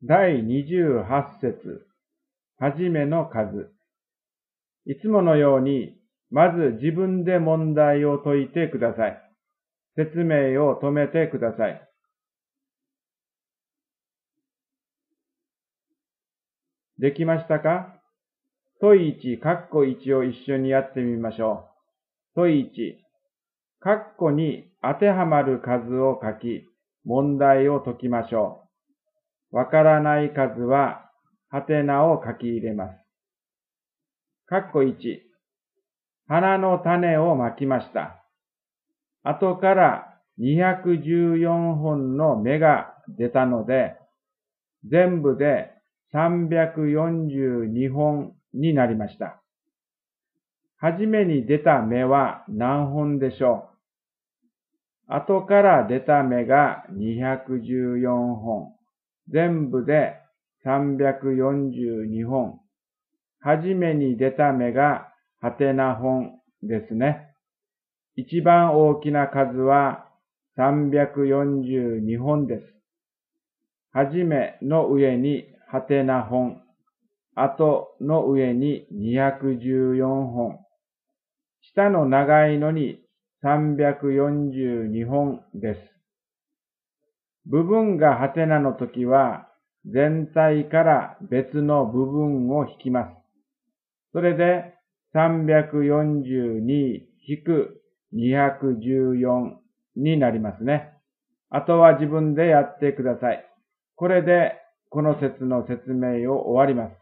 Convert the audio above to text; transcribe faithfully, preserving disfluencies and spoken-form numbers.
第にじゅうはち節、はじめの数。いつものように、まず自分で問題を解いてください。説明を止めてください。できましたか？問いち、括弧いちを一緒にやってみましょう。問いち、括弧に当てはまる数を書き、問題を解きましょう。わからない数は、はてなを書き入れます。括弧いち、花の種をまきました。後からにひゃくじゅうよんほんの芽が出たので、全部でさんびゃくよんじゅうにほんになりました。はじめに出た芽は何本でしょう？後から出た芽がにひゃくじゅうよんほん。全部でさんびゃくよんじゅうにほん。はじめに出た芽がはてな本ですね。一番大きな数はさんびゃくよんじゅうにほんです。はじめの上にはてな本、後の上ににひゃくじゅうよんほん。下の長いのにさんびゃくよんじゅうにほんです。部分がはてなの時は全体から別の部分を引きます。それでさんびゃくよんじゅうに引くにひゃくじゅうよんになりますね。あとは自分でやってください。これでこの説の説明を終わります。